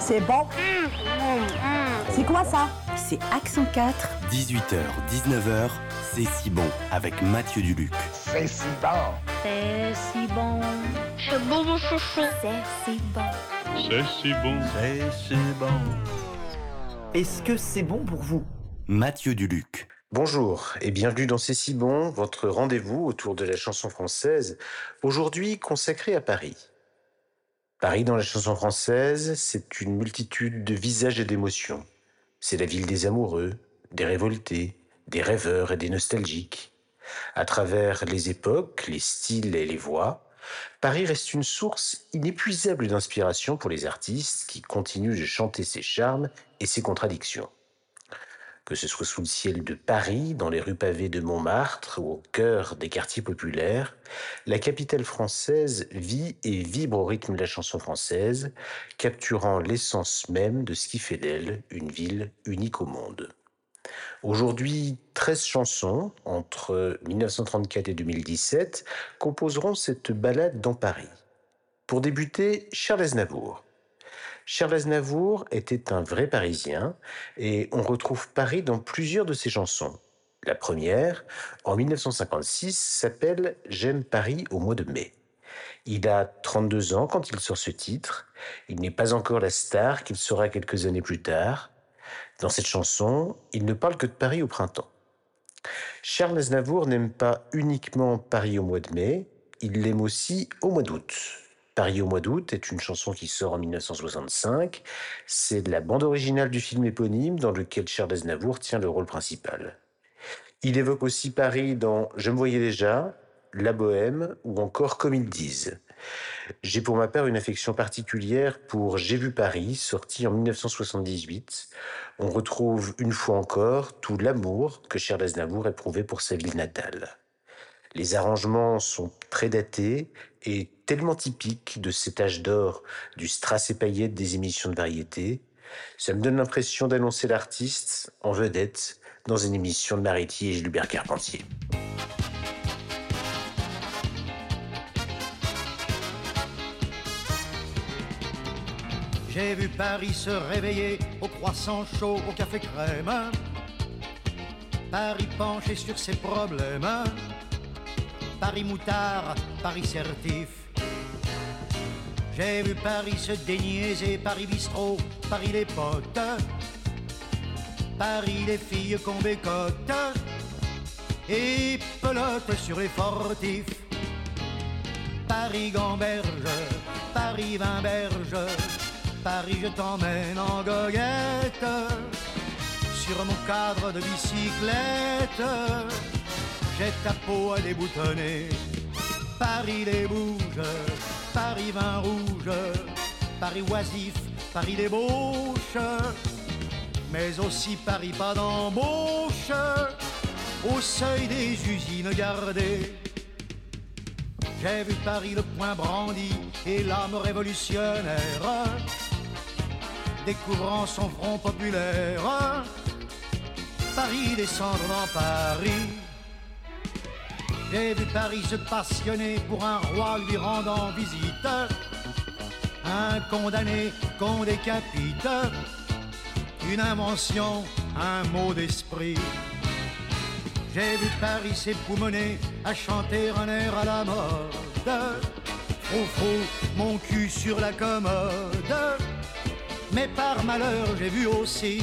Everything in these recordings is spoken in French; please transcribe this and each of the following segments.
C'est bon. C'est quoi ça? C'est Accent 4. 18h, 19h, c'est si bon avec Mathieu Duluc. C'est si bon. C'est si bon. C'est bon mon chouchou. C'est si bon. C'est si bon. C'est si bon. Est-ce que c'est bon pour vous? Mathieu Duluc. Bonjour et bienvenue dans C'est si bon, votre rendez-vous autour de la chanson française, aujourd'hui consacré à Paris. Paris dans la chanson française, c'est une multitude de visages et d'émotions. C'est la ville des amoureux, des révoltés, des rêveurs et des nostalgiques. À travers les époques, les styles et les voix, Paris reste une source inépuisable d'inspiration pour les artistes qui continuent de chanter ses charmes et ses contradictions. Que ce soit sous le ciel de Paris, dans les rues pavées de Montmartre ou au cœur des quartiers populaires, la capitale française vit et vibre au rythme de la chanson française, capturant l'essence même de ce qui fait d'elle une ville unique au monde. Aujourd'hui, 13 chansons, entre 1934 et 2017, composeront cette balade dans Paris. Pour débuter, Charles Aznavour. Charles Aznavour était un vrai Parisien et on retrouve Paris dans plusieurs de ses chansons. La première, en 1956, s'appelle « J'aime Paris au mois de mai ». Il a 32 ans quand il sort ce titre. Il n'est pas encore la star qu'il sera quelques années plus tard. Dans cette chanson, il ne parle que de Paris au printemps. Charles Aznavour n'aime pas uniquement Paris au mois de mai, il l'aime aussi au mois d'août. Paris au mois d'août est une chanson qui sort en 1965. C'est la bande originale du film éponyme dans lequel Charles Aznavour tient le rôle principal. Il évoque aussi Paris dans Je me voyais déjà, La Bohème ou encore Comme ils disent. J'ai pour ma part une affection particulière pour J'ai vu Paris, sorti en 1978. On retrouve une fois encore tout l'amour que Charles Aznavour éprouvait pour sa ville natale. Les arrangements sont très datés et tellement typiques de cet âge d'or du strass et paillettes des émissions de variété. Ça me donne l'impression d'annoncer l'artiste en vedette dans une émission de Mariti et Gilbert Carpentier. J'ai vu Paris se réveiller au croissant chaud, au café crème. Paris penché sur ses problèmes. Paris moutard, Paris certif. J'ai vu Paris se déniaiser, Paris bistrot, Paris les potes. Paris les filles qu'on bécote et pelote sur les fortifs. Paris gamberge, Paris vinberge, Paris je t'emmène en goguette sur mon cadre de bicyclette. J'ai ta peau à déboutonner. Paris les bouges, Paris vin rouge, Paris oisif, Paris débauche, mais aussi Paris pas d'embauche, au seuil des usines gardées. J'ai vu Paris le poing brandi et l'âme révolutionnaire, découvrant son front populaire. Paris descendre dans Paris. J'ai vu Paris se passionner pour un roi lui rendant visite, un condamné qu'on décapite, une invention, un mot d'esprit. J'ai vu Paris s'époumoner à chanter un air à la mode, frou-frou, mon cul sur la commode. Mais par malheur j'ai vu aussi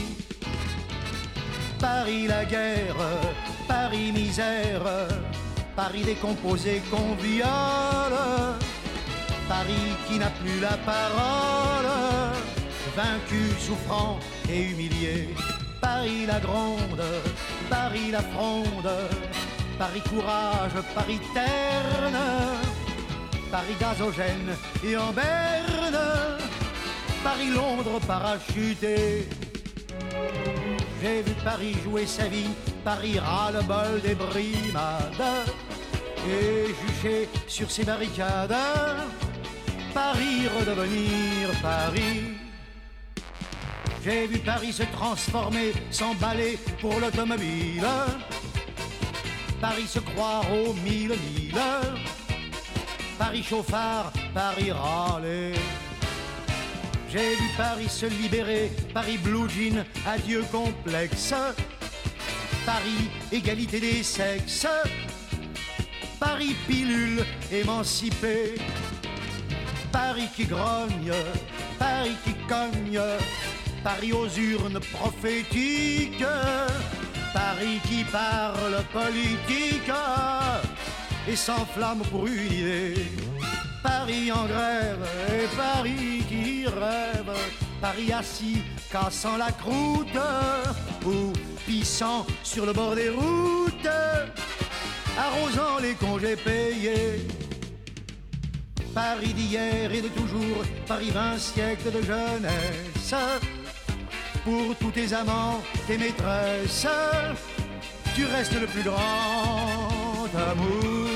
Paris la guerre, Paris misère, Paris décomposé qu'on viole, Paris qui n'a plus la parole, vaincu, souffrant et humilié. Paris la gronde, Paris la fronde, Paris courage, Paris terne, Paris gazogène et en berne, Paris Londres parachuté. J'ai vu Paris jouer sa vie, Paris ras-le-bol des brimades et juché sur ses barricades, Paris redevenir Paris. J'ai vu Paris se transformer, s'emballer pour l'automobile, Paris se croire aux mille, Paris chauffard, Paris râler. J'ai vu Paris se libérer, Paris blue jean, adieu complexe. Paris, égalité des sexes. Paris, pilule émancipée. Paris qui grogne, Paris qui cogne. Paris aux urnes prophétiques. Paris qui parle politique et s'enflamme pour une idée. Paris en grève et Paris qui rêve. Paris assis, cassant la croûte ou pissant sur le bord des routes, arrosant les congés payés. Paris d'hier et de toujours, Paris 20 siècles de jeunesse. Pour tous tes amants, tes maîtresses, tu restes le plus grand amour.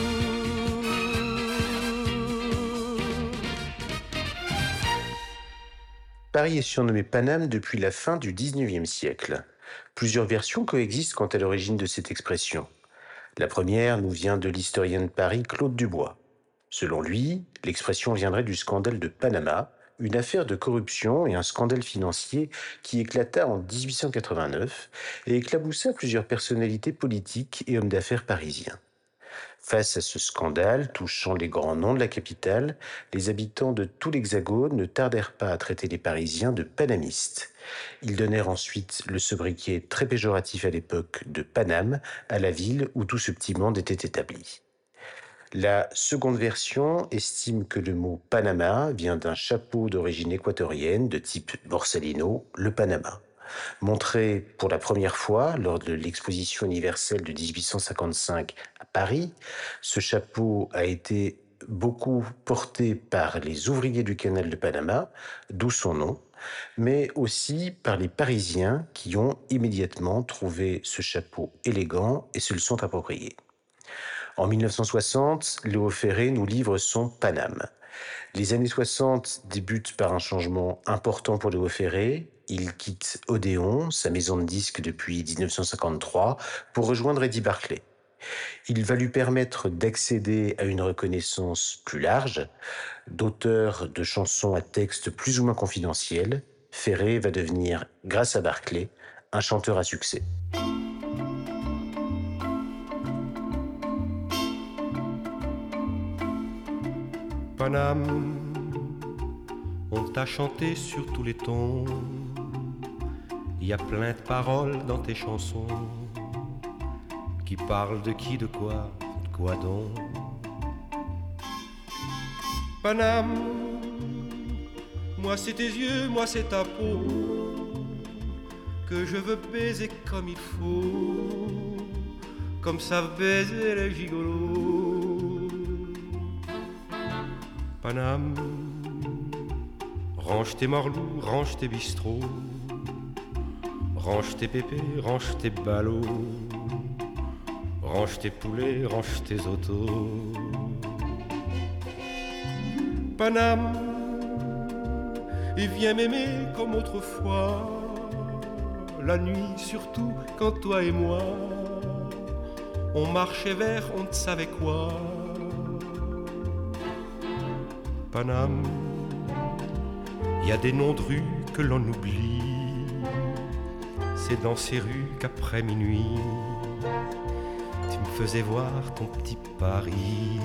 Paris est surnommé Paname depuis la fin du XIXe siècle. Plusieurs versions coexistent quant à l'origine de cette expression. La première nous vient de l'historien de Paris Claude Dubois. Selon lui, l'expression viendrait du scandale de Panama, une affaire de corruption et un scandale financier qui éclata en 1889 et éclaboussa plusieurs personnalités politiques et hommes d'affaires parisiens. Face à ce scandale touchant les grands noms de la capitale, les habitants de tout l'Hexagone ne tardèrent pas à traiter les Parisiens de panamistes. Ils donnèrent ensuite le sobriquet très péjoratif à l'époque de Paname à la ville où tout ce petit monde était établi. La seconde version estime que le mot Panama vient d'un chapeau d'origine équatorienne de type Borsalino, le Panama. Montré pour la première fois lors de l'exposition universelle de 1855 à Paris, ce chapeau a été beaucoup porté par les ouvriers du canal de Panama, d'où son nom, mais aussi par les Parisiens qui ont immédiatement trouvé ce chapeau élégant et se le sont appropriés. En 1960, Léo Ferré nous livre son Paname. Les années 60 débutent par un changement important pour Léo Ferré. Il quitte Odéon, sa maison de disques depuis 1953, pour rejoindre Eddie Barclay. Il va lui permettre d'accéder à une reconnaissance plus large. D'auteur de chansons à texte plus ou moins confidentiel, Ferré va devenir, grâce à Barclay, un chanteur à succès. Paname, on t'a chanté sur tous les tons. Il y a plein de paroles dans tes chansons qui parlent de qui, de quoi donc. Paname, moi c'est tes yeux, moi c'est ta peau que je veux baiser comme il faut, comme savent baiser les gigolos. Paname, range tes morlous, range tes bistrots, range tes pépés, range tes ballots, range tes poulets, range tes autos. Paname, et viens m'aimer comme autrefois, la nuit surtout quand toi et moi, on marchait vers on ne savait quoi. Paname, il y a des noms de rues que l'on oublie. C'est dans ces rues qu'après minuit, tu me faisais voir ton petit Paris.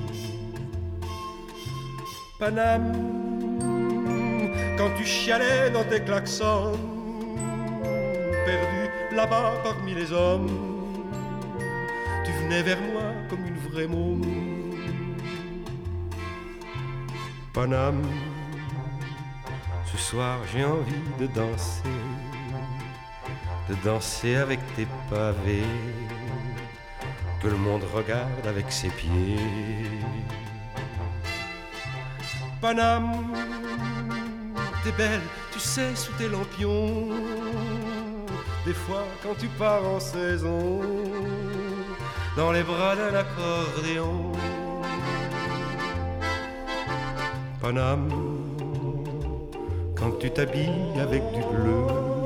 Paname, quand tu chialais dans tes klaxons, perdu là-bas parmi les hommes, tu venais vers moi comme une vraie môme. Paname, ce soir j'ai envie de danser avec tes pavés, que le monde regarde avec ses pieds. Paname, t'es belle, tu sais, sous tes lampions, des fois quand tu pars en saison, dans les bras d'un accordéon. Paname, quand tu t'habilles avec du bleu,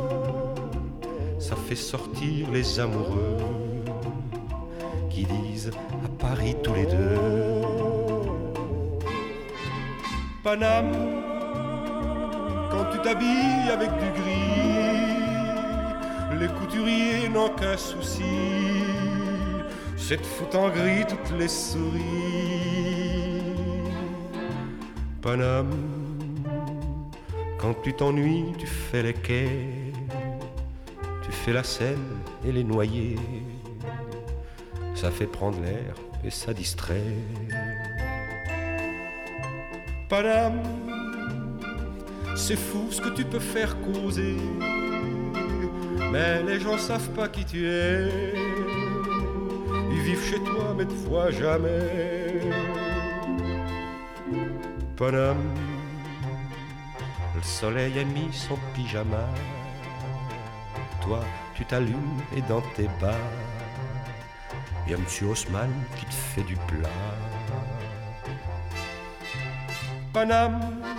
ça fait sortir les amoureux qui disent à Paris tous les deux. Paname, quand tu t'habilles avec du gris. Les couturiers n'ont qu'un souci, c'est de foutre en gris toutes les souris. Paname, quand tu t'ennuies, tu fais les quais, tu fais la Seine et les noyers. Ça fait prendre l'air et ça distrait. Paname, c'est fou ce que tu peux faire causer, mais les gens savent pas qui tu es. Ils vivent chez toi mais te voient jamais. Paname, le soleil a mis son pyjama, toi tu t'allumes et dans tes bas y a Monsieur Haussmann qui te fait du plat. Paname,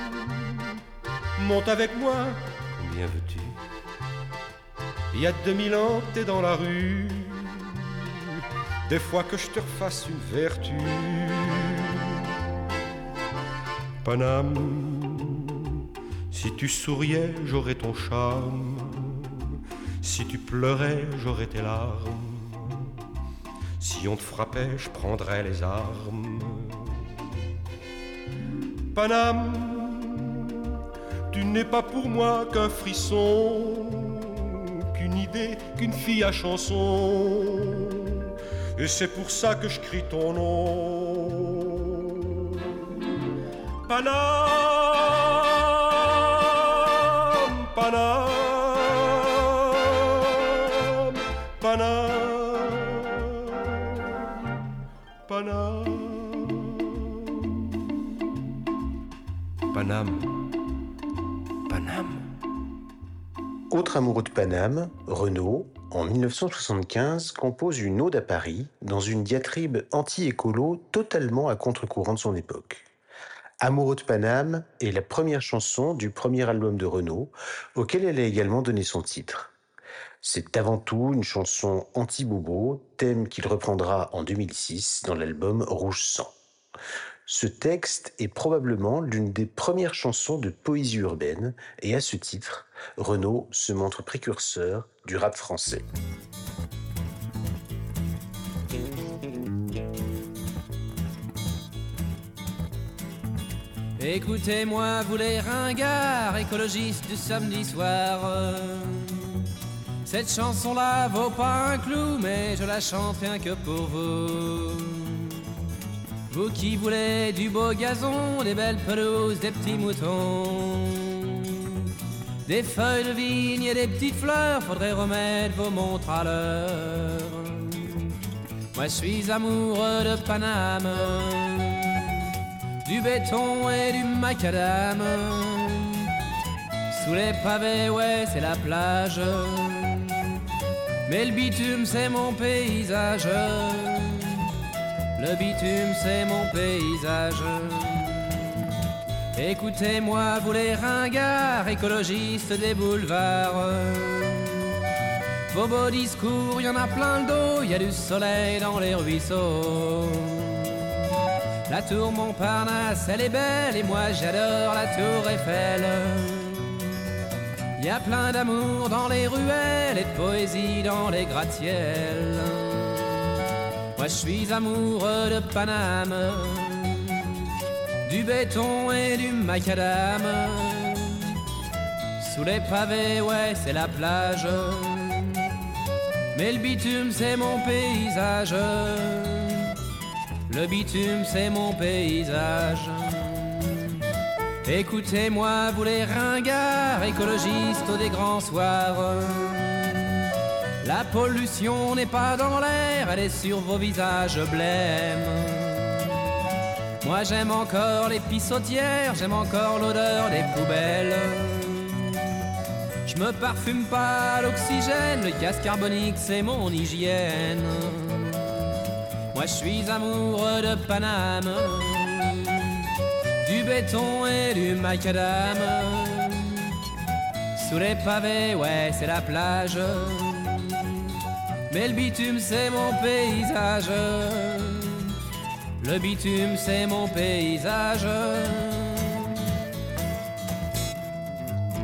monte avec moi, combien veux-tu? Il y a 2000 ans t'es dans la rue, des fois que je te refasse une vertu. Paname, si tu souriais j'aurais ton charme, si tu pleurais j'aurais tes larmes, si on te frappait je prendrais les armes. Paname, tu n'es pas pour moi qu'un frisson, qu'une idée, qu'une fille à chanson, et c'est pour ça que je crie ton nom. Paname, Paname, Paname, Paname, Paname, Paname. Autre amoureux de Paname, Renaud, en 1975, compose une ode à Paris dans une diatribe anti-écolo totalement à contre-courant de son époque. Amoureux de Paname est la première chanson du premier album de Renaud, auquel elle a également donné son titre. C'est avant tout une chanson anti-bobo, thème qu'il reprendra en 2006 dans l'album Rouge Sang. Ce texte est probablement l'une des premières chansons de poésie urbaine et à ce titre, Renaud se montre précurseur du rap français. Écoutez-moi, vous les ringards, écologistes du samedi soir. Cette chanson-là vaut pas un clou, mais je la chante rien que pour vous. Vous qui voulez du beau gazon, des belles pelouses, des petits moutons, des feuilles de vigne et des petites fleurs, faudrait remettre vos montres à l'heure. Moi je suis amoureux de Paname, du béton et du macadam. Sous les pavés, ouais, c'est la plage, mais le bitume, c'est mon paysage. Le bitume, c'est mon paysage. Écoutez-moi, vous les ringards, écologistes des boulevards. Vos beaux discours, y en a plein le dos, y a du soleil dans les ruisseaux. La tour Montparnasse, elle est belle, et moi j'adore la tour Eiffel. Y a plein d'amour dans les ruelles et de poésie dans les gratte-ciels. Moi je suis amoureux de Paname, du béton et du macadam. Sous les pavés, ouais, c'est la plage, mais le bitume, c'est mon paysage. Le bitume, c'est mon paysage. Écoutez-moi, vous les ringards, écologistes des grands soirs. La pollution n'est pas dans l'air, elle est sur vos visages blêmes. Moi j'aime encore les pissotières, j'aime encore l'odeur des poubelles. Je me parfume pas l'oxygène, le gaz carbonique c'est mon hygiène. Moi je suis amoureux de Paname, du béton et du macadam. Sous les pavés, ouais, c'est la plage, mais le bitume, c'est mon paysage. Le bitume, c'est mon paysage.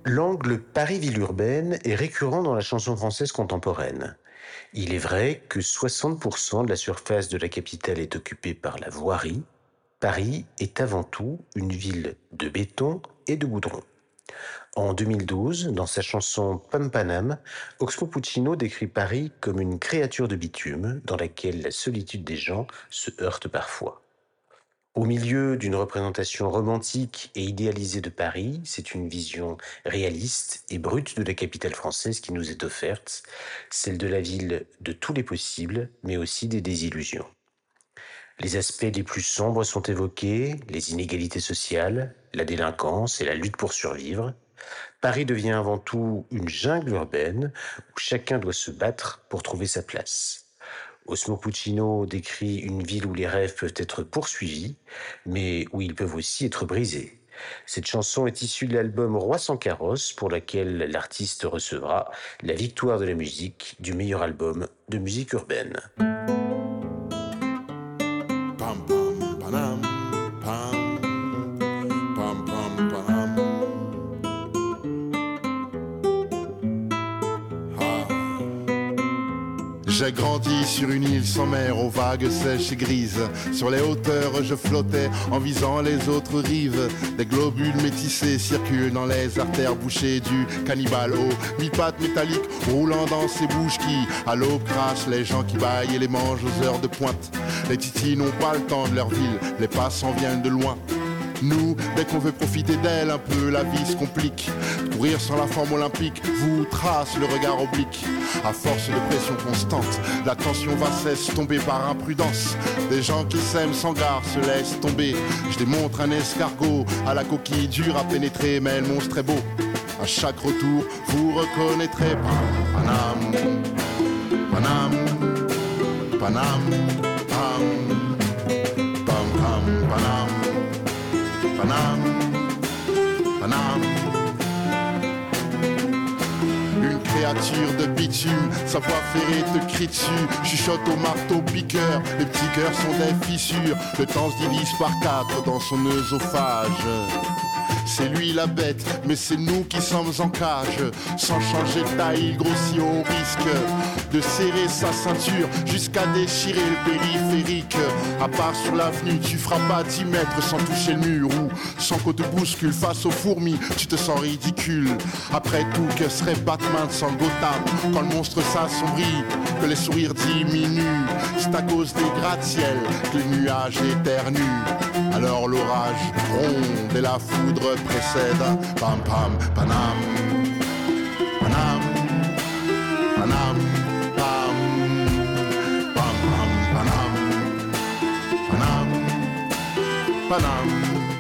L'angle Paris-ville urbaine est récurrent dans la chanson française contemporaine. Il est vrai que 60% de la surface de la capitale est occupée par la voirie. Paris est avant tout une ville de béton et de goudron. En 2012, dans sa chanson Pam Panam, Oxmo Puccino décrit Paris comme une créature de bitume dans laquelle la solitude des gens se heurte parfois. Au milieu d'une représentation romantique et idéalisée de Paris, c'est une vision réaliste et brute de la capitale française qui nous est offerte, celle de la ville de tous les possibles, mais aussi des désillusions. Les aspects les plus sombres sont évoqués, les inégalités sociales, la délinquance et la lutte pour survivre. Paris devient avant tout une jungle urbaine où chacun doit se battre pour trouver sa place. Oxmo Puccino décrit une ville où les rêves peuvent être poursuivis, mais où ils peuvent aussi être brisés. Cette chanson est issue de l'album Roi sans carrosse, pour laquelle l'artiste recevra la victoire de la musique du meilleur album de musique urbaine. Pam pam panam, pam pam pam panam. J'ai grandi sur une île sans mer, aux vagues sèches et grises. Sur les hauteurs, je flottais en visant les autres rives. Des globules métissés circulent dans les artères bouchées du cannibale aux mi-pattes métalliques, roulant dans ces bouches qui, à l'aube, crachent les gens qui baillent et les mangent aux heures de pointe. Les titis n'ont pas le temps de leur ville, les passants viennent de loin. Nous, dès qu'on veut profiter d'elle un peu, la vie se complique. Courir sans la forme olympique vous trace le regard oblique. À force de pression constante, la tension va s'estomper par imprudence. Des gens qui s'aiment sans gare se laissent tomber. Je démontre un escargot à la coquille dure à pénétrer, mais le monstre est beau. À chaque retour, vous reconnaîtrez Panam, Panam, Panam, Pam, Pam, Pam, Panam. Panam, Panam. Une créature de bitume, sa voix ferrée te crie dessus. Chuchote au marteau piqueur, les petits cœurs sont des fissures. Le temps se divise par 4 dans son œsophage. C'est lui la bête, mais c'est nous qui sommes en cage. Sans changer de taille, il grossit au risque de serrer sa ceinture jusqu'à déchirer le périphérique. À part sur l'avenue, tu feras pas 10 mètres sans toucher le mur. Ou sans qu'on te bouscule face aux fourmis, tu te sens ridicule. Après tout, que serait Batman sans Gotham? Quand le monstre s'assombrit, que les sourires diminuent, c'est à cause des gratte-ciels que les nuages éternuent. Alors l'orage gronde et la foudre précède. Pam pam panam, panam, panam, pam, pam pam panam, panam, panam.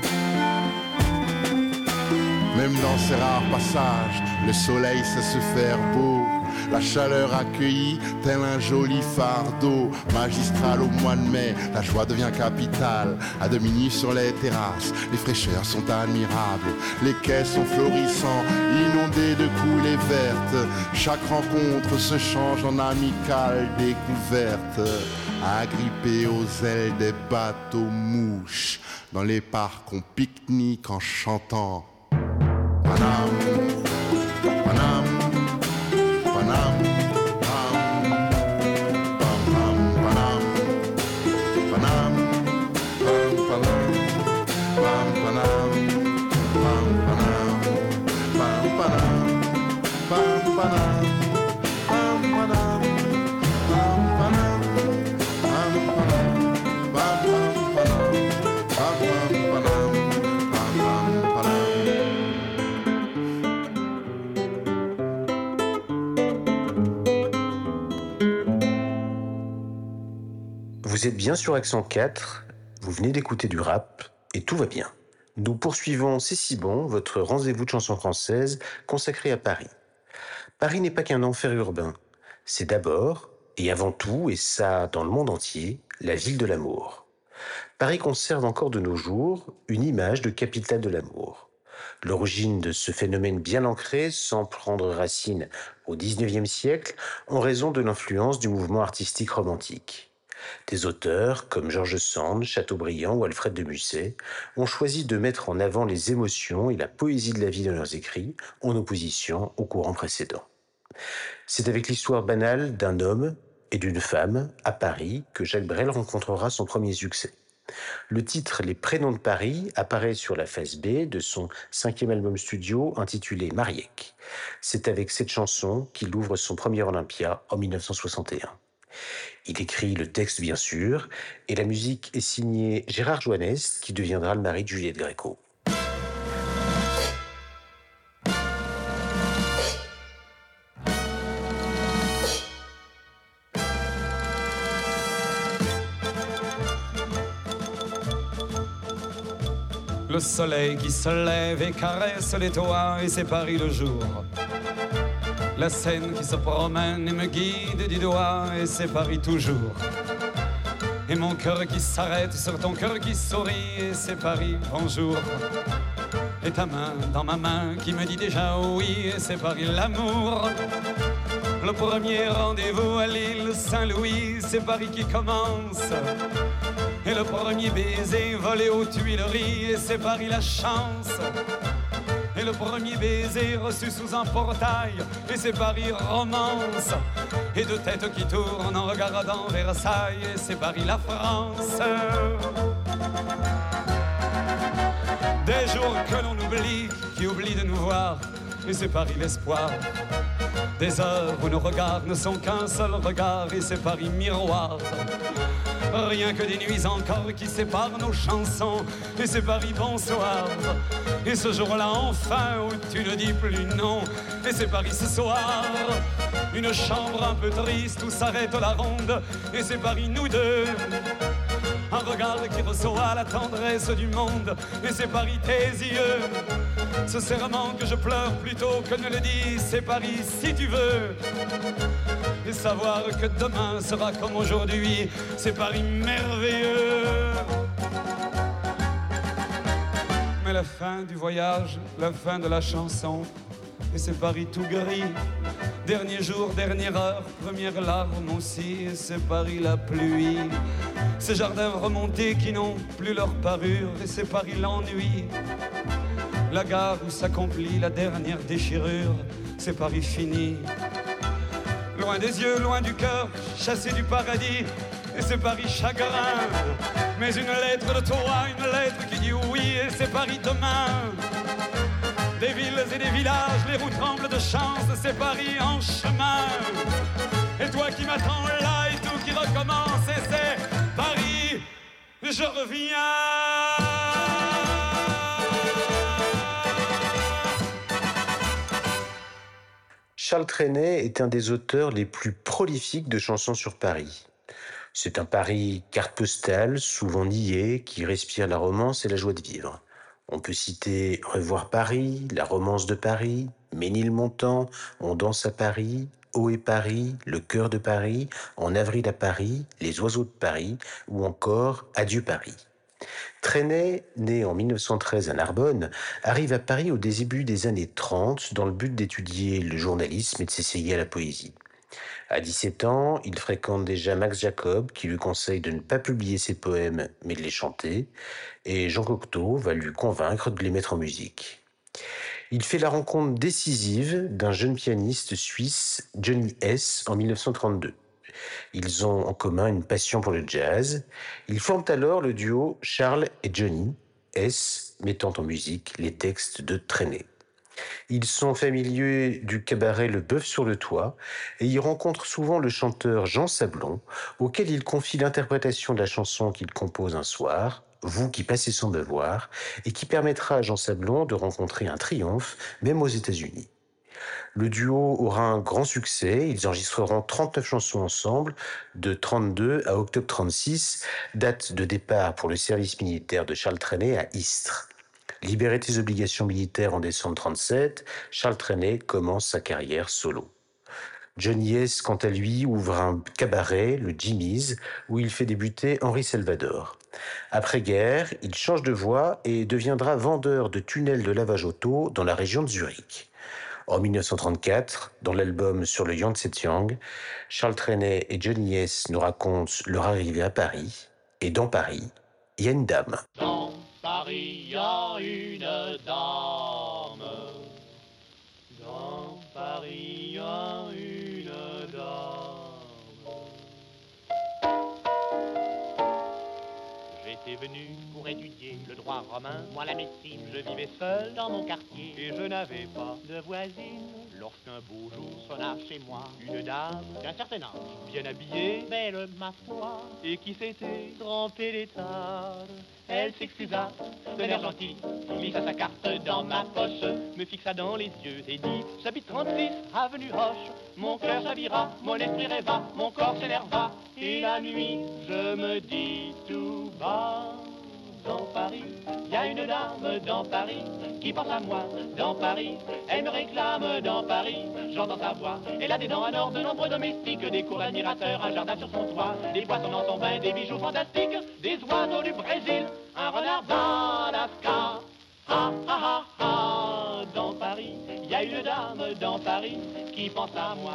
Même dans ces rares passages, le soleil sait se faire beau. La chaleur accueillie, tel un joli fardeau magistral au mois de mai, la joie devient capitale. À demi nu sur les terrasses, les fraîcheurs sont admirables. Les quais sont florissants, inondés de coulées vertes. Chaque rencontre se change en amicale découverte. Agrippés aux ailes des bateaux mouches, dans les parcs on pique-nique en chantant Panam, Panam. Panam, pam, pam, pam, panam, panam, pam, panam, pam, panam, pam, panam, pam, panam, pam, panam, pam, panam, pam, panam, pam, panam, pam, panam, pam, panam. Vous êtes bien sur Accent 4, vous venez d'écouter du rap et tout va bien. Nous poursuivons C'est si bon, votre rendez-vous de chansons françaises consacré à Paris. Paris n'est pas qu'un enfer urbain, c'est d'abord et avant tout, et ça dans le monde entier, la ville de l'amour. Paris conserve encore de nos jours une image de capitale de l'amour. L'origine de ce phénomène bien ancré semble prendre racine au XIXe siècle en raison de l'influence du mouvement artistique romantique. Des auteurs comme George Sand, Chateaubriand ou Alfred de Musset ont choisi de mettre en avant les émotions et la poésie de la vie dans leurs écrits, en opposition au courant précédent. C'est avec l'histoire banale d'un homme et d'une femme à Paris que Jacques Brel rencontrera son premier succès. Le titre Les Prénoms de Paris apparaît sur la face B de son 5e album studio intitulé Mariec. C'est avec cette chanson qu'il ouvre son premier Olympia en 1961. Il écrit le texte bien sûr, et la musique est signée Gérard Joannès, qui deviendra le mari de Juliette Gréco. Le soleil qui se lève et caresse les toits et c'est Paris le jour. La Seine qui se promène et me guide du doigt et c'est Paris toujours. Et mon cœur qui s'arrête sur ton cœur qui sourit et c'est Paris bonjour. Et ta main dans ma main qui me dit déjà oui et c'est Paris l'amour. Le premier rendez-vous à l'île Saint-Louis, c'est Paris qui commence. Et le premier baiser volé aux Tuileries, et c'est Paris la chance. Et le premier baiser reçu sous un portail, et c'est Paris romance. Et deux têtes qui tournent en regardant Versailles, et c'est Paris la France. Des jours que l'on oublie, qui oublient de nous voir, et c'est Paris l'espoir. Des heures où nos regards ne sont qu'un seul regard, et c'est Paris miroir. Rien que des nuits encore qui séparent nos chansons, et c'est Paris bonsoir. Et ce jour-là enfin où tu ne dis plus non, et c'est Paris ce soir. Une chambre un peu triste où s'arrête la ronde, et c'est Paris nous deux. Un regard qui reçoit la tendresse du monde, et c'est Paris tes yeux. Ce serment que je pleure plutôt que ne le dis, c'est Paris si tu veux. Et savoir que demain sera comme aujourd'hui, c'est Paris merveilleux. Mais la fin du voyage, la fin de la chanson, et c'est Paris tout gris. Dernier jour, dernière heure, première larme aussi, et c'est Paris la pluie. Ces jardins remontés qui n'ont plus leur parure, et c'est Paris l'ennui. La gare où s'accomplit la dernière déchirure, c'est Paris fini. Loin des yeux, loin du cœur, chassé du paradis, et c'est Paris chagrin. Mais une lettre de toi, une lettre qui dit oui, et c'est Paris demain. Des villes et des villages, les rues tremblent de chance, c'est Paris en chemin. Et toi qui m'attends là, et tout qui recommence, et c'est Paris, je reviens. Charles Trenet est un des auteurs les plus prolifiques de chansons sur Paris. C'est un Paris carte postale, souvent niais, qui respire la romance et la joie de vivre. On peut citer Revoir Paris, La romance de Paris, Ménilmontant, On danse à Paris, Haut est Paris, Le cœur de Paris, En avril à Paris, Les oiseaux de Paris, ou encore Adieu Paris. Trenet, né en 1913 à Narbonne, arrive à Paris au début des années 30 dans le but d'étudier le journalisme et de s'essayer à la poésie. À 17 ans, il fréquente déjà Max Jacob, qui lui conseille de ne pas publier ses poèmes, mais de les chanter, et Jean Cocteau va lui convaincre de les mettre en musique. Il fait la rencontre décisive d'un jeune pianiste suisse, Johnny Hess, en 1932. Ils ont en commun une passion pour le jazz. Ils forment alors le duo Charles et Johnny, Hess mettant en musique les textes de Trenet. Ils sont familiers du cabaret Le Bœuf sur le Toit et y rencontrent souvent le chanteur Jean Sablon, auquel il confie l'interprétation de la chanson qu'il compose un soir, Vous qui passez sans me voir, et qui permettra à Jean Sablon de rencontrer un triomphe, même aux États-Unis. Le duo aura un grand succès, ils enregistreront 39 chansons ensemble, de 32 à octobre 36, date de départ pour le service militaire de Charles Trenet à Istres. Libéré de ses obligations militaires en décembre 37, Charles Trenet commence sa carrière solo. Johnny Hess, quant à lui, ouvre un cabaret, le Jimmy's, où il fait débuter Henri Salvador. Après-guerre, il change de voie et deviendra vendeur de tunnels de lavage auto dans la région de Zurich. En 1934, dans l'album sur le Yangtze-Kiang, Charles Trenet et Johnny S nous racontent leur arrivée à Paris. Et dans Paris, il y a une dame. Dans Paris, il y a une dame. Dans Paris, il y a une dame. J'étais venu pour étudier le droit romain, moi la médecine, je vivais seul dans mon quartier et je n'avais pas de voisine. Lorsqu'un beau jour sonna chez moi une dame d'un certain âge, bien habillée, belle ma foi, et qui s'était trempée d'état. Elle s'excusa de l'air gentil, glissa sa carte dans ma poche, me fixa dans les yeux et dit: j'habite 36 avenue Hoche. Mon cœur chavira, mon esprit rêva, mon corps s'énerva, et la nuit je me dis tout bas: dans Paris, il y a une dame dans Paris qui pense à moi. Dans Paris, elle me réclame. Dans Paris, j'entends sa voix. Elle a des dents à or, de nombreux domestiques, des cours d'admirateurs, un jardin sur son toit, des poissons dans son bain, des bijoux fantastiques, des oiseaux du Brésil, un renard d'Alaska. Ah ah ah ah, dans Paris, il y a une dame dans Paris qui pense à moi.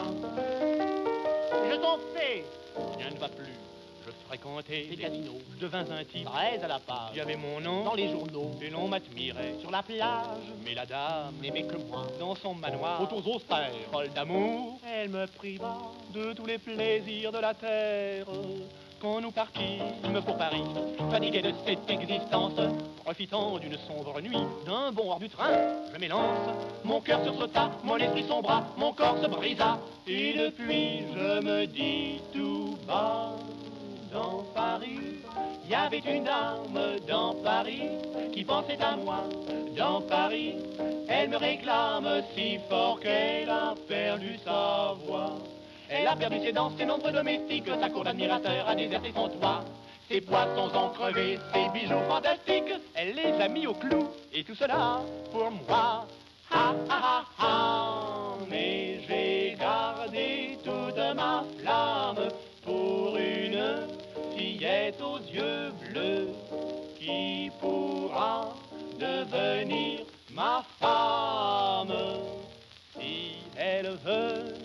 Je t'en fais, rien ne va plus. Je fréquentais les casinos, je devins un type très à la page. Il y avait mon nom dans les journaux et l'on m'admirait sur la plage. Mais la dame n'aimait que moi dans son manoir, aux austères, folle d'amour. Elle me priva de tous les plaisirs de la terre. Quand nous partîmes pour Paris, fatigué de cette existence, profitant d'une sombre nuit, d'un bond hors du train, je m'élance. Mon cœur sursauta, mon esprit sombra, mon corps se brisa. Et depuis je me dis tout bas: dans Paris, il y avait une dame dans Paris qui pensait à moi. Dans Paris, elle me réclame si fort qu'elle a perdu sa voix. Elle a perdu ses dents, ses nombreux domestiques, sa cour d'admirateurs a déserté son toit. Ses poissons ont crevé, ses bijoux fantastiques, elle les a mis au clou, et tout cela pour moi. Ah ah ah ah, mais j'ai gardé toute ma flamme pour une fillette aux yeux bleus qui pourra devenir ma femme si elle veut.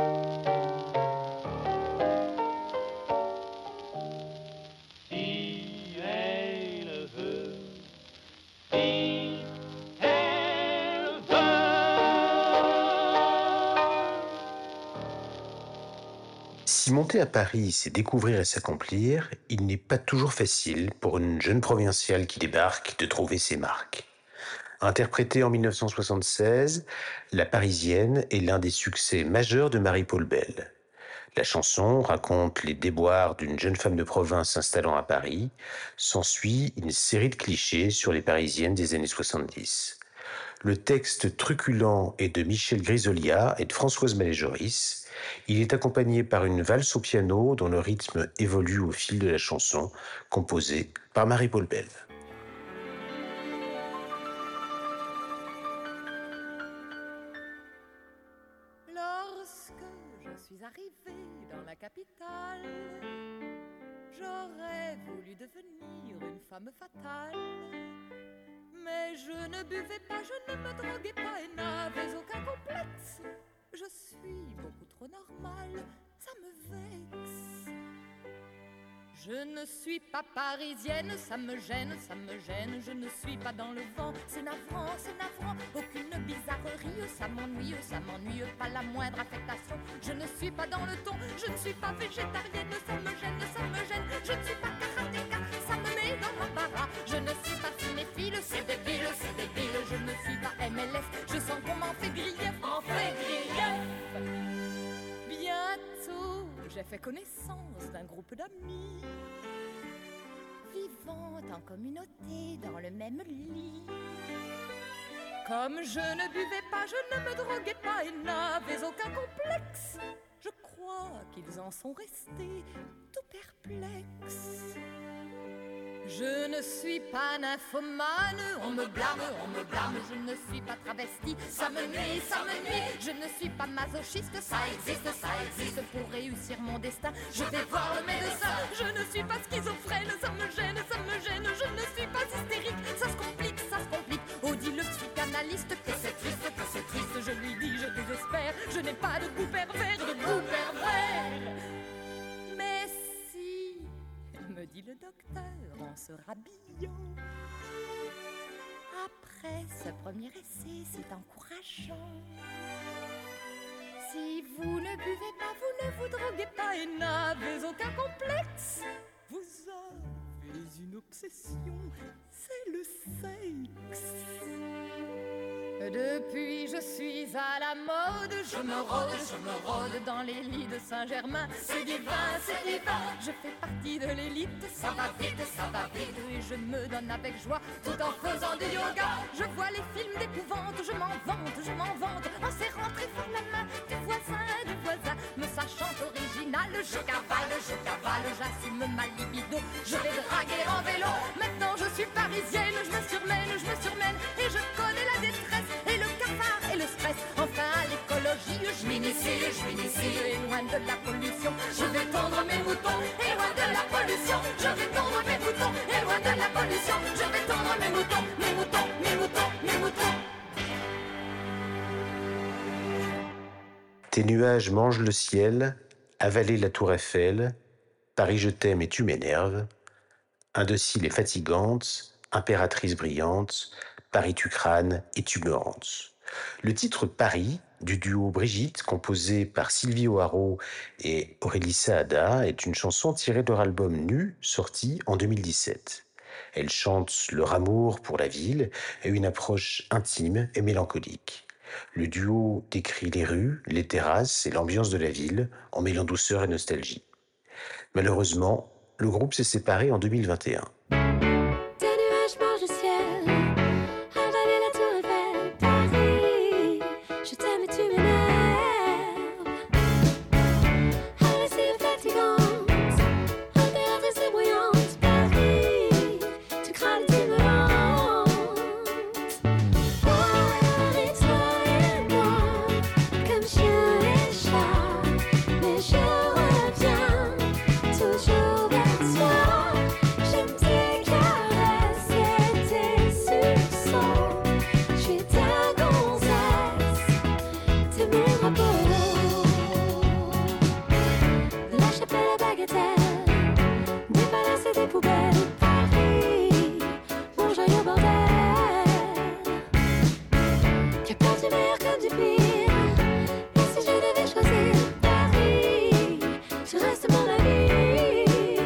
Si elle veut. Si elle veut. Si monter à Paris, c'est découvrir et s'accomplir, il n'est pas toujours facile pour une jeune provinciale qui débarque de trouver ses marques. Interprétée en 1976, La Parisienne est l'un des succès majeurs de Marie-Paul Bell. La chanson raconte les déboires d'une jeune femme de province s'installant à Paris. S'ensuit une série de clichés sur les Parisiennes des années 70. Le texte truculent est de Michel Grisolia et de Françoise Mallet-Joris. Il est accompagné par une valse au piano dont le rythme évolue au fil de la chanson, composée par Marie-Paul Bell. Lorsque je suis arrivée dans la capitale, j'aurais voulu devenir une femme fatale. Mais je ne buvais pas, je ne me droguais pas et n'avais aucun complexe. Je suis beaucoup trop normale, ça me vexe. Je ne suis pas parisienne, ça me gêne, je ne suis pas dans le vent, c'est navrant, aucune bizarrerie, ça m'ennuie, pas la moindre affectation. Je ne suis pas dans le ton, je ne suis pas végétarienne, ça me gêne, je ne suis pas karatéka, ça me met dans l'embarras. Je ne suis pas cinéphile, c'est débile, je ne suis pas MLS, je sens qu'on m'en fait grief, Bientôt, j'ai fait connaissance d'un groupe d'amis vivant en communauté dans le même lit. Comme je ne buvais pas, je ne me droguais pas et n'avais aucun complexe, je crois qu'ils en sont restés tout perplexes. Je ne suis pas nymphomane, on me blâme, je ne suis pas travesti, ça me nuit, je ne suis pas masochiste, ça existe, pour réussir mon destin, je vais voir le médecin. Je ne suis pas schizophrène, ça me gêne, je ne suis pas hystérique, ça se complique, oh dit le psychanalyste que c'est triste, je lui dis je pas de goût pervers, de goût pervers. Mais si, me dit le docteur en se rhabillant, après ce premier essai, c'est encourageant. Si vous ne buvez pas, vous ne vous droguez pas et n'avez aucun complexe, vous avez une obsession, c'est le sexe. Depuis je suis à la mode, je me rôde dans les lits de Saint-Germain. C'est divin, c'est divin, je fais partie de l'élite. Ça va vite, et je me donne avec joie tout en faisant du yoga. Je vois les films d'épouvante, je m'en vante en serrant très fort la main du voisin, me sachant original. Je cavale, j'assume ma libido. Je vais draguer en vélo, maintenant je suis parisienne. Je me surmène et je connais la détresse et le cafard et le stress. Enfin à l'écologie, je m'initie et loin de la pollution. Je vais tondre mes moutons et loin de la pollution. Je vais tondre mes moutons et loin de la pollution. Je vais tondre mes moutons. Tes nuages mangent le ciel, avaler la tour Eiffel, Paris je t'aime et tu m'énerves, indocile et fatigante, impératrice brillante, Paris tu crânes et tu me hantes. Le titre Paris du duo Brigitte, composé par Sylvie O'Haraud et Aurélie Saada, est une chanson tirée de leur album Nu, sorti en 2017. Elle chante leur amour pour la ville et une approche intime et mélancolique. Le duo décrit les rues, les terrasses et l'ambiance de la ville en mêlant douceur et nostalgie. Malheureusement, le groupe s'est séparé en 2021. Tes nuages mangent le ciel, avaler la tour Eiffel, Paris, je t'aime et tu m'énerves. Agressive, fatigante, impératrice et bruyante, Paris, tu crânes et tu me hantes. Paris, toi et moi, comme chien et chat, mais je reviens toujours vers toi. J'aime tes caresses et tes sursauts. Je suis ta gonzesse, t'es mon drapeau. De la chapelle à Bagatelle, des palaces et des poubelles, Paris, mon joyeux bordel. Qui apporte du meilleur comme du pire. Et si je devais choisir Paris, tu restes mon avis.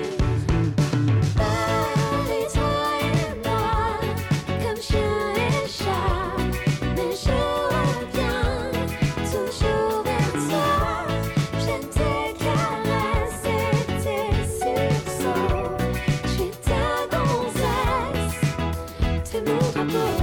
Paris, toi et moi, comme chien et chat, mais je reviens toujours vers toi. J'aime tes caresses et tes sursauts. Je suis ta gonzesse, t'es mon drapeau.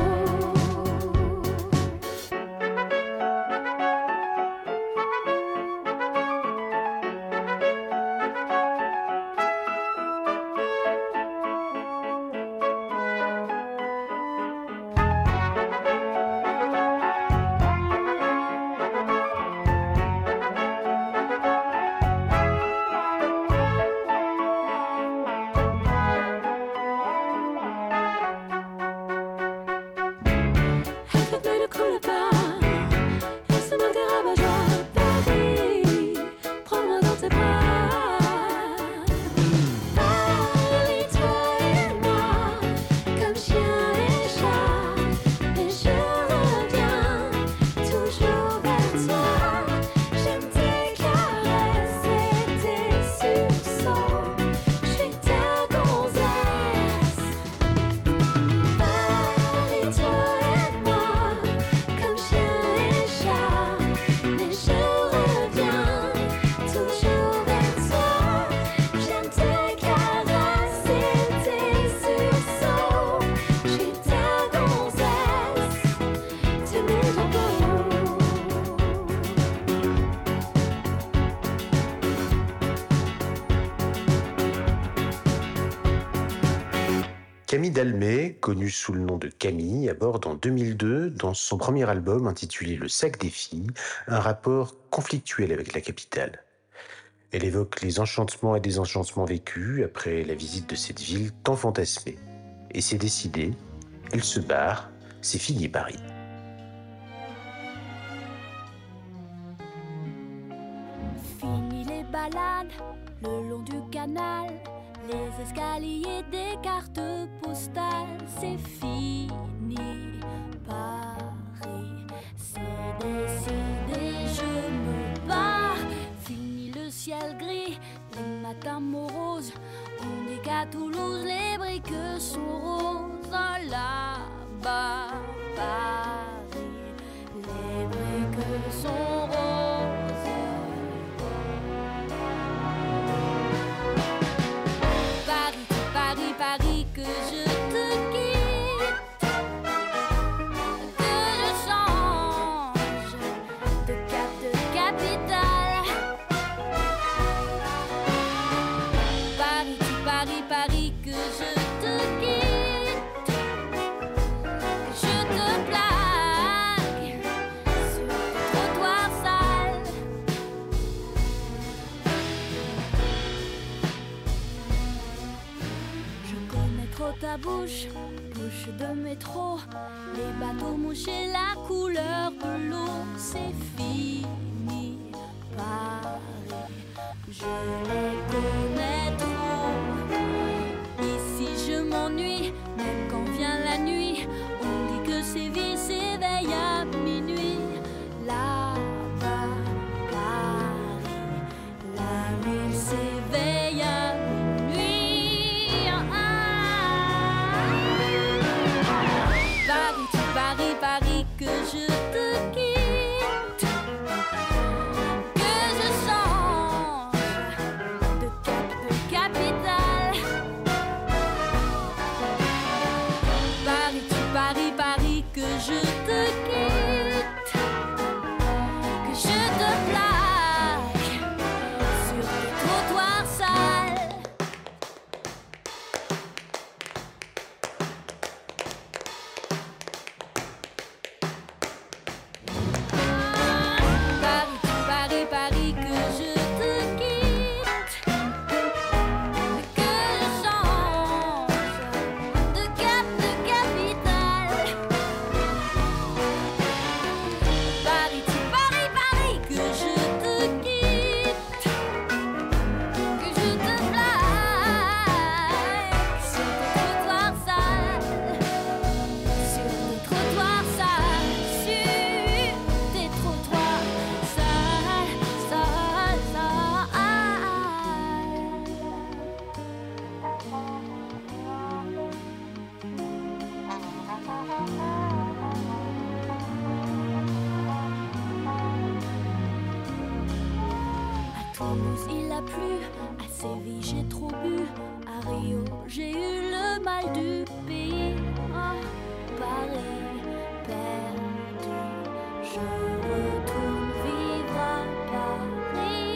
Elle ne coule pas, elle se moque des rabat-joie, Paris, prends-moi dans tes bras. Paris, toi et moi, comme chien et chat, mais je reviens toujours vers toi. J'aime tes caresses et tes sursauts, je suis ta gonzesse. Paris, toi et moi, comme chien et chat, mais je reviens toujours vers toi. J'aime tes caresses et tes sursauts, je suis ta gonzesse, t'es mon drapeau. Camille Dalmé, connue sous le nom de Camille, aborde en 2002, dans son premier album intitulé Le sac des filles, un rapport conflictuel avec la capitale. Elle évoque les enchantements et désenchantements vécus après la visite de cette ville tant fantasmée. Et c'est décidé, elle se barre, c'est fini Paris. banal. Les escaliers des cartes postales, c'est fini. Paris, c'est décidé, je me barre. Fini le ciel gris, les matins moroses. On est qu'à Toulouse, les briques sont roses. Là-bas, Paris, les briques sont roses. Paris, Paris, Paris, que je te quitte, que je change de cap, de capitale. Paris, Paris, Paris, que je te quitte, que je te plaque sur le trottoir sale. Je connais trop ta bouche, bouche de métro, les bateaux mouches et la couleur de l'eau. C'est fini, Paris, je les connais trop. Ici je m'ennuie, même quand vient la nuit. On dit que Séville s'éveille à minuit. Là-bas, Paris, la ville s'éveille à minuit. Paris, Paris, Paris, que je te quitte, que je change de cap, de capitale. Paris, Paris, Paris, que je te quitte, que je te plaque sur le trottoir sale. Paris, Paris, Paris, que je te quitte, que je change de cap, de capitale. Paris, Paris, Paris, que je te quitte, que je te plaque sur le trottoir sale, sur le trottoir sale, sur des trottoirs sales, sales, À Toulouse il a plu, à Séville j'ai trop bu, à Rio j'ai eu le mal du pays. Ah, Paris perdu, je retourne vivre à Paris.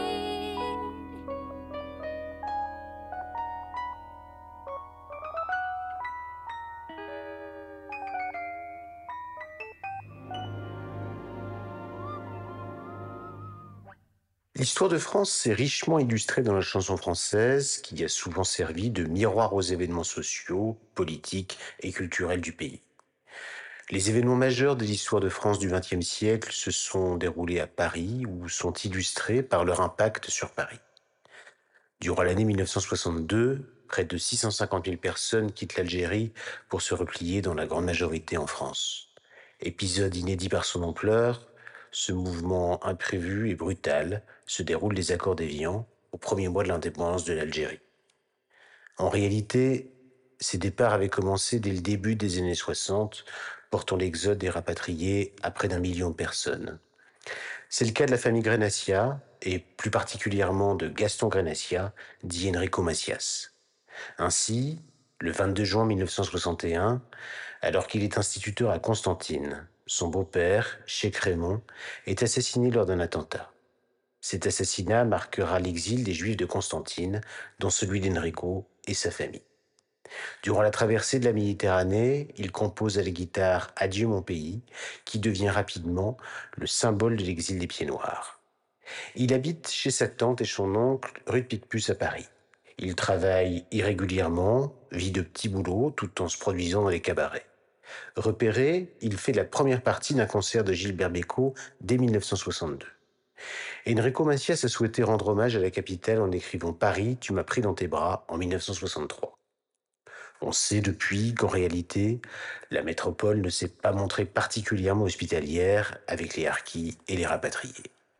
L'histoire de France s'est richement illustrée dans la chanson française, qui a souvent servi de miroir aux événements sociaux, politiques et culturels du pays. Les événements majeurs de l'histoire de France du XXe siècle se sont déroulés à Paris ou sont illustrés par leur impact sur Paris. Durant l'année 1962, près de 650 000 personnes quittent l'Algérie pour se replier dans la grande majorité en France. Épisode inédit par son ampleur, ce mouvement imprévu et brutal se déroule des accords d'Évian au premier mois de l'indépendance de l'Algérie. En réalité, ces départs avaient commencé dès le début des années 60, portant l'exode des rapatriés à près d'1 million de personnes. C'est le cas de la famille Grenassia, et plus particulièrement de Gaston Grenassia, dit Enrico Macias. Ainsi, le 22 juin 1961, alors qu'il est instituteur à Constantine, son beau-père, Cheikh Raymond, est assassiné lors d'un attentat. Cet assassinat marquera l'exil des Juifs de Constantine, dont celui d'Enrico et sa famille. Durant la traversée de la Méditerranée, il compose à la guitare « Adieu mon pays », qui devient rapidement le symbole de l'exil des Pieds-Noirs. Il habite chez sa tante et son oncle rue de Picpus à Paris. Il travaille irrégulièrement, vit de petits boulots tout en se produisant dans les cabarets. Repéré, il fait la première partie d'un concert de Gilbert Bécaud dès 1962. Enrico Macias a souhaité rendre hommage à la capitale en écrivant « Paris, tu m'as pris dans tes bras » en 1963. On sait depuis qu'en réalité, la métropole ne s'est pas montrée particulièrement hospitalière avec les harkis et les rapatriés.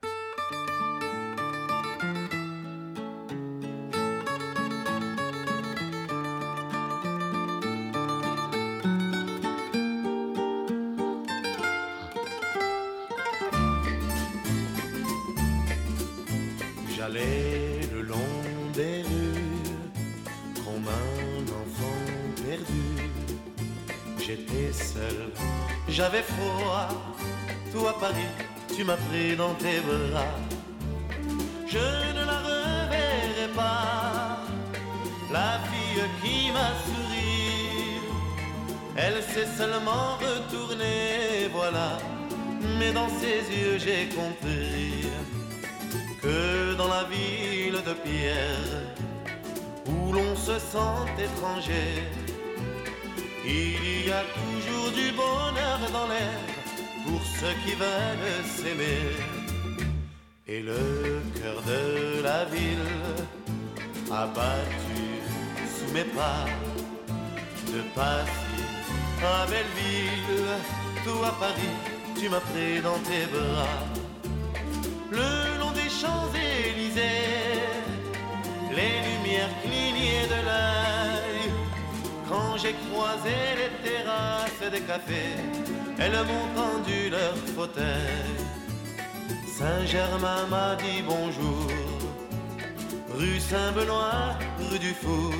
J'allais le long des rues comme un enfant perdu. J'étais seul, j'avais froid. Toi Paris, tu m'as pris dans tes bras. Je ne la reverrai pas, la fille qui m'a souri. Elle s'est seulement retournée, voilà. Mais dans ses yeux j'ai compris que dans la ville de pierre, où l'on se sent étranger, il y a toujours du bonheur dans l'air pour ceux qui veulent s'aimer. Et le cœur de la ville a battu sous mes pas, de Passy à Belleville, toi Paris, tu m'as pris dans tes bras. Le long des Champs-Élysées, les lumières clignaient de l'œil. Quand j'ai croisé les terrasses des cafés, elles m'ont tendu leur fauteuil. Saint-Germain m'a dit bonjour, rue Saint-Benoît, rue du Four.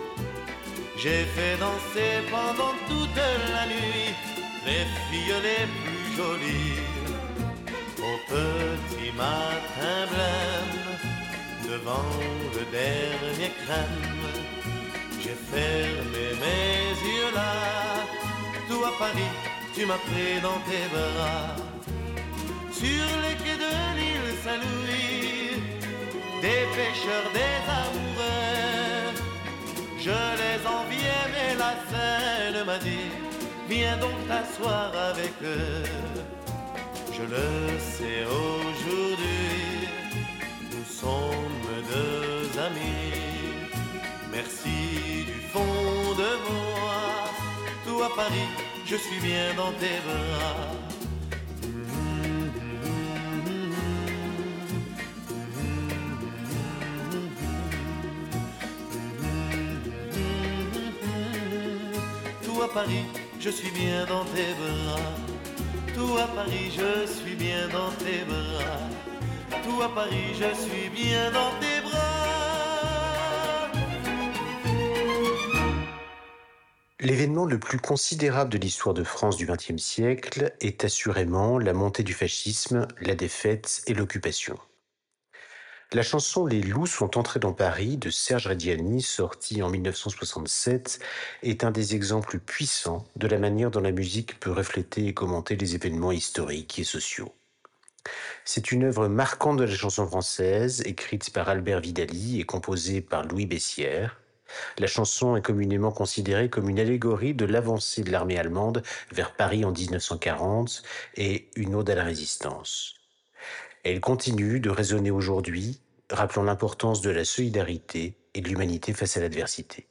J'ai fait danser pendant toute la nuit les filles les plus jolies. Au petit matin blême, devant le dernier crème, j'ai fermé mes yeux là. Toi Paris, tu m'as pris dans tes bras. Sur les quais de l'île Saint-Louis, des pêcheurs, des amoureux, je les enviais mais la Seine m'a dit, viens donc t'asseoir avec eux. Je le sais aujourd'hui, nous sommes deux amis. Merci du fond de moi. Toi Paris, je suis bien dans tes bras. Toi Paris, je suis bien dans tes bras. Toi Paris, je suis bien dans tes bras. Toi Paris, je suis bien dans tes bras. L'événement le plus considérable de l'histoire de France du XXe siècle est assurément la montée du fascisme, la défaite et l'occupation. La chanson « Les loups sont entrés dans Paris » de Serge Reggiani, sortie en 1967, est un des exemples puissants de la manière dont la musique peut refléter et commenter les événements historiques et sociaux. C'est une œuvre marquante de la chanson française, écrite par Albert Vidali et composée par Louis Bessières. La chanson est communément considérée comme une allégorie de l'avancée de l'armée allemande vers Paris en 1940 et une ode à la résistance. Elle continue de résonner aujourd'hui, rappelant l'importance de la solidarité et de l'humanité face à l'adversité.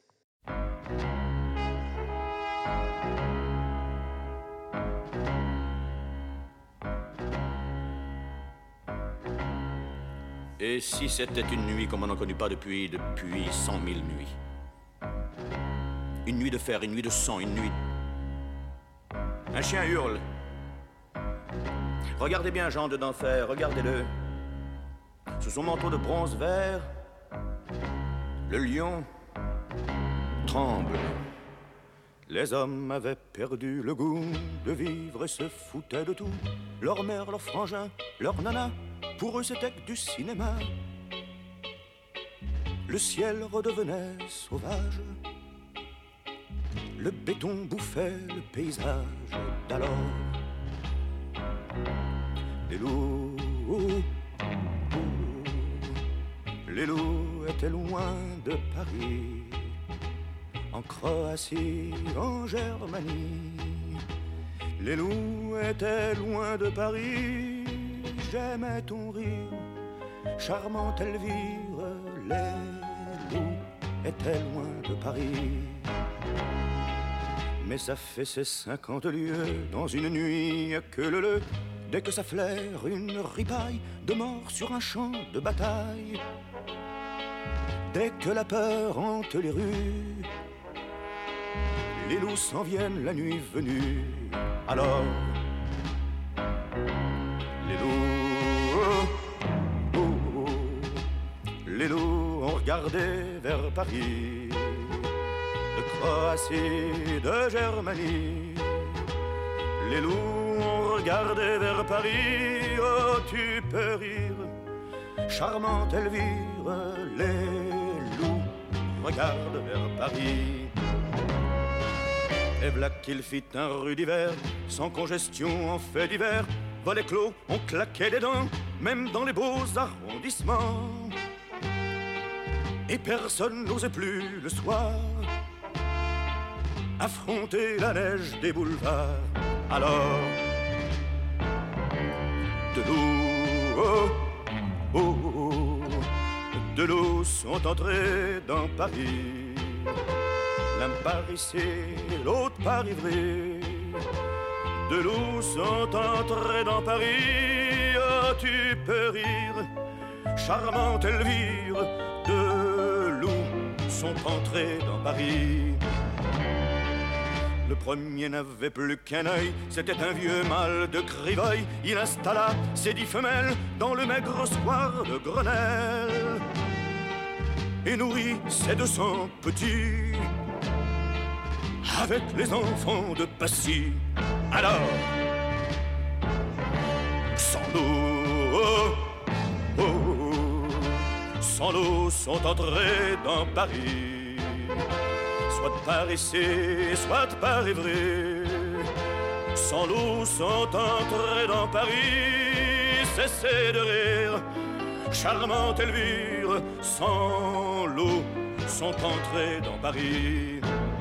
Et si c'était une nuit comme on n'en connaît pas depuis 100 000 nuits? Une nuit de fer, une nuit de sang, une nuit... Un chien hurle. Regardez bien Jean de d'Enfer, regardez-le. Sous son manteau de bronze vert, le lion tremble. Les hommes avaient perdu le goût de vivre et se foutaient de tout. Leur mère, leur frangin, leur nana, pour eux c'était que du cinéma. Le ciel redevenait sauvage. Le béton bouffait le paysage d'alors. Les loups étaient loin de Paris, en Croatie, en Germanie. Les loups étaient loin de Paris, j'aimais ton rire, charmante Elvire, les loups étaient loin de Paris. Mais ça fait ses 50 lieues dans une nuit que le dès que ça flaire une ripaille de mort sur un champ de bataille. Dès que la peur hante les rues, les loups s'en viennent la nuit venue. Alors, les loups ont regardé vers Paris, de Croatie, de Germanie. Les loups ont regardé vers Paris, oh tu peux rire, charmante Elvire. Les loups regardent vers Paris. Et v'là qu'il fit un rude hiver, sans congestion en fait d'hiver. Volets clos, on claquait des dents, même dans les beaux arrondissements. Et personne n'osait plus le soir affronter la neige des boulevards. Alors, de loups sont entrés dans Paris. L'un par ici, l'autre par Ivry. De loups sont entrés dans Paris. Oh, tu peux rire, charmante Elvire. De loups sont entrés dans Paris. Le premier n'avait plus qu'un œil, c'était un vieux mâle de Crivoy. Il installa ses 10 femelles dans le maigre square de Grenelle et nourrit ses 200 petits avec les enfants de Passy. Alors, sans loups sont entrés dans Paris. Soit par ici, soit par Ivry. Sans loups sont entrés dans Paris. Cessez de rire, charmante Elvire. Sans loups sont entrés dans Paris.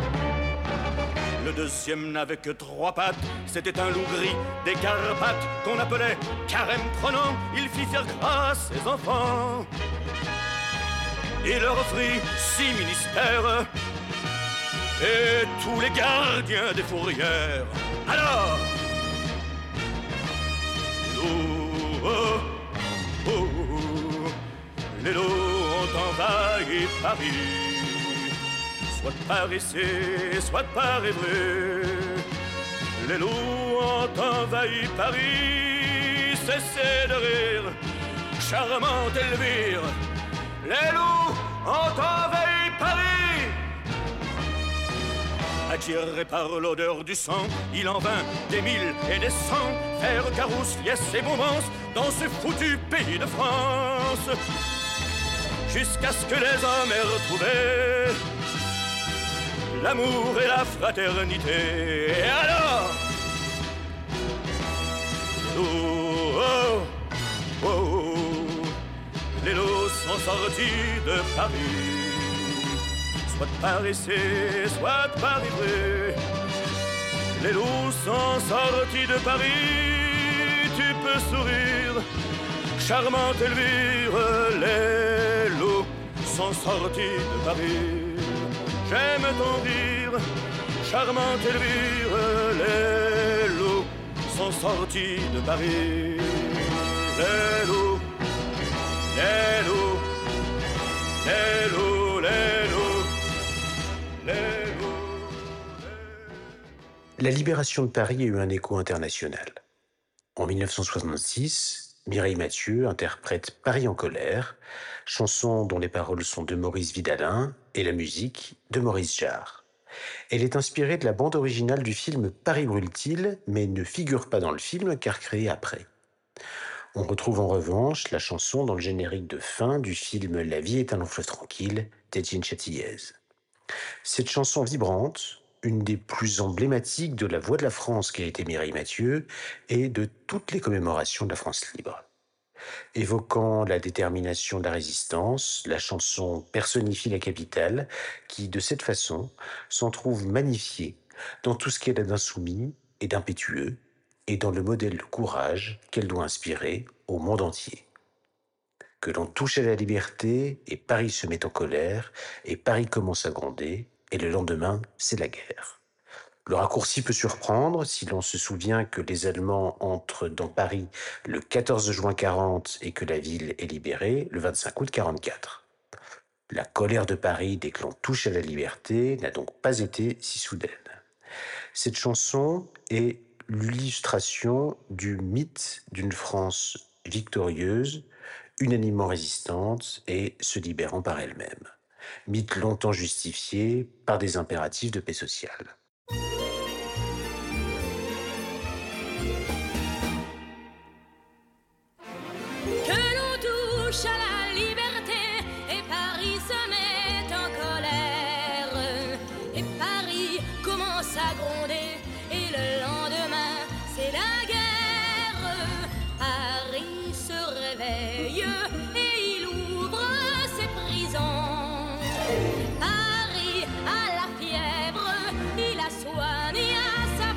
Le deuxième n'avait que 3 pattes. C'était un loup gris des Carpates qu'on appelait Carême prenant. Il fit faire grâce ses enfants. Il leur offrit 6 ministères et tous les gardiens des fourrières. Alors, les loups ont envahi Paris. Soit par ici, soit par Ivry. Les loups ont envahi Paris. Cessez de rire, charmante Elvire. Les loups ont envahi Paris. Attiré par l'odeur du sang, il en vint des 1000 et des 100 faire carousse, liesse et bombance dans ce foutu pays de France. Jusqu'à ce que les hommes aient retrouvé l'amour et la fraternité. Et alors, les loups sont sortis de Paris. Soit par ici, soit par Ivry. Les loups sont sortis de Paris. Tu peux sourire, charmante Elvire. Les loups sont sortis de Paris. J'aime ton rire, charmante Elvire. Les loups sont sortis de Paris. Les loups, les loups, les loups, les loups. La libération de Paris a eu un écho international. En 1966, Mireille Mathieu interprète Paris en colère, chanson dont les paroles sont de Maurice Vidalin et la musique de Maurice Jarre. Elle est inspirée de la bande originale du film Paris brûle-t-il, mais ne figure pas dans le film car créée après. On retrouve en revanche la chanson dans le générique de fin du film La vie est un long fleuve tranquille d'Étienne Châtilliez. Cette chanson vibrante, une des plus emblématiques de la voix de la France qu'a été Mireille Mathieu et de toutes les commémorations de la France libre. Évoquant la détermination de la résistance, la chanson personnifie la capitale qui, de cette façon, s'en trouve magnifiée dans tout ce qu'elle a d'insoumis et d'impétueux est dans le modèle de courage qu'elle doit inspirer au monde entier. Que l'on touche à la liberté et Paris se met en colère et Paris commence à gronder et le lendemain, c'est la guerre. Le raccourci peut surprendre si l'on se souvient que les Allemands entrent dans Paris le 14 juin 40 et que la ville est libérée le 25 août 44. La colère de Paris dès que l'on touche à la liberté n'a donc pas été si soudaine. Cette chanson est l'illustration du mythe d'une France victorieuse, unanimement résistante et se libérant par elle-même. Mythe longtemps justifié par des impératifs de paix sociale. Que l'on touche à la liberté et Paris se met en colère. Et Paris commence à gronder et le lendemain c'est la guerre. Paris se réveille et il ouvre ses prisons. Paris a la fièvre, il la soigne à sa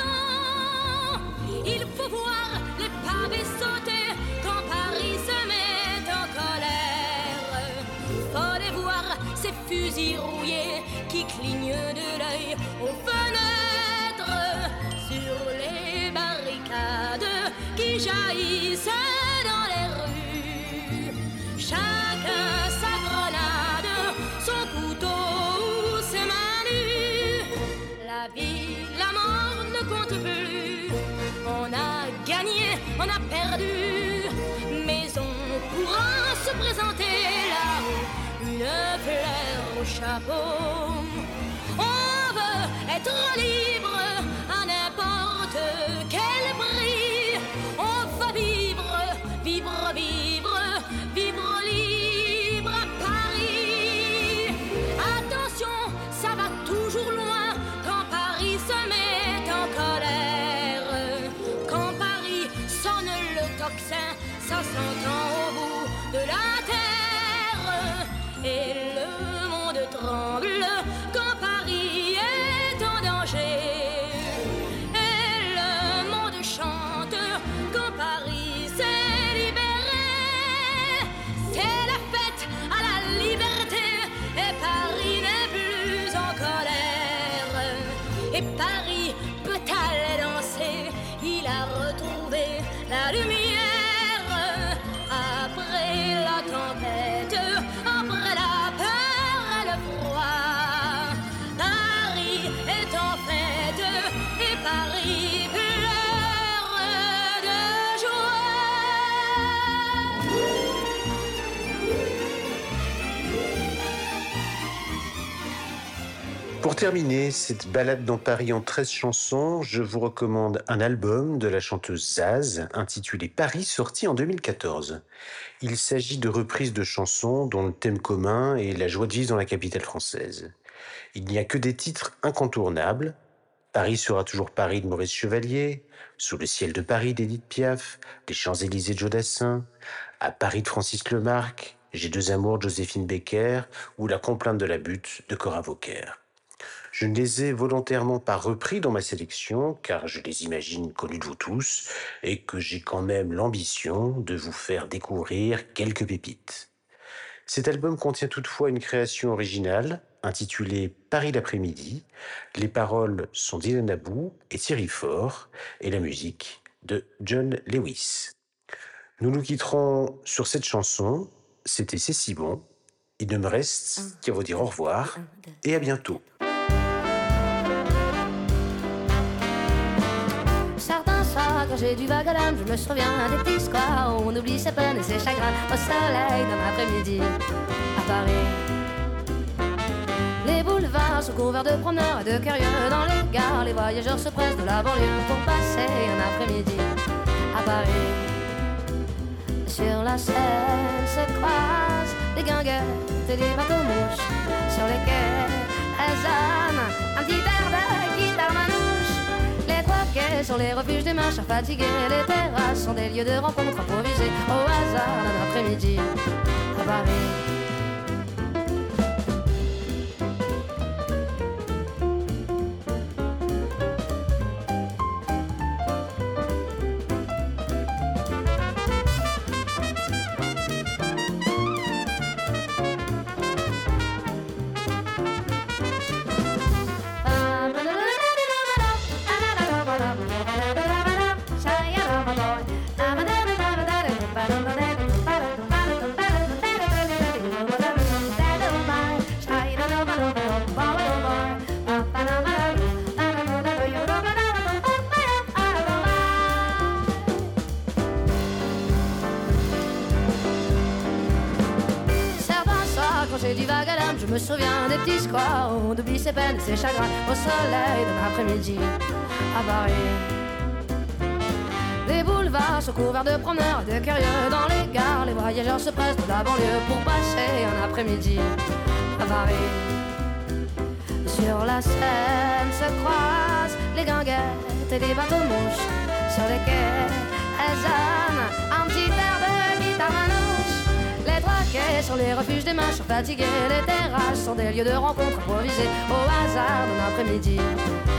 façon. Il faut voir les pavés sauter quand Paris se met en colère. Faut voir ces fusils rouillés qui clignent de l'œil aux fenêtres, sur les barricades qui jaillissent dans les rues. Chacun sa grenade, son couteau ou ses mains nues. La vie, la mort ne compte plus. On a gagné, on a perdu, mais on pourra se présenter là-haut, une fleur au chapeau. On veut être libre à n'importe quel prix. On va vivre, vivre, vivre, vivre libre à Paris. Attention, ça va toujours loin quand Paris se met en colère. Quand Paris sonne le tocsin, ça s'entend au bout de la terre. Et le monde tremble quand Paris est en danger. Et le monde chante quand Paris s'est libéré. C'est la fête à la liberté et Paris n'est plus en colère. Et Paris peut aller danser, il a retrouvé la lumière. Après la tempête, après la peur et le froid, Paris est en fête et Paris pleure de joie. Pour terminer cette balade dans Paris en 13 chansons, je vous recommande un album de la chanteuse Zaz intitulé Paris, sorti en 2014. Il s'agit de reprises de chansons dont le thème commun est la joie de vivre dans la capitale française. Il n'y a que des titres incontournables. Paris sera toujours Paris de Maurice Chevalier, Sous le ciel de Paris d'Édith Piaf, Les Champs-Élysées de Jodassin, À Paris de Francis Lemarque, J'ai deux amours de Joséphine Baker ou La complainte de la butte de Cora Vauquer. Je ne les ai volontairement pas repris dans ma sélection, car je les imagine connus de vous tous, et que j'ai quand même l'ambition de vous faire découvrir quelques pépites. Cet album contient toutefois une création originale, intitulée Paris l'après-midi. Les paroles sont d'Hélène Abou et Thierry Faure, et la musique de John Lewis. Nous nous quitterons sur cette chanson. C'était C'est si bon. Il ne me reste qu'à vous dire au revoir, et à bientôt. Quand j'ai du vague à l'âme, je me souviens des petits squares où on oublie ses peines et ses chagrins au soleil d'un après-midi à Paris. Les boulevards sont couverts de promeneurs et de curieux. Dans les gares, les voyageurs se pressent de la banlieue pour passer un après-midi à Paris. Sur la Seine se croisent des guinguettes et des bateaux-mouches. Sur les quais, elles sonnent un petit air de guitare manouche. Les trois quais sont les refuges des marcheurs fatigués. Les terrasses sont des lieux de rencontre improvisés au hasard d'un après-midi à Paris. me souviens des petits squares où on oublie ses peines et ses chagrins au soleil d'un après-midi à Paris. Les boulevards sont couverts de promeneurs et de curieux. Dans les gares, les voyageurs se pressent de la banlieue pour passer un après-midi à Paris. Sur la Seine se croisent les guinguettes et les bateaux-mouches. Sur les quais, elles sonnent un petit air de guitare manouche. Les trois quais sont les refuges des manches fatigués. Les terrasses sont des lieux de rencontre improvisés au hasard d'un après-midi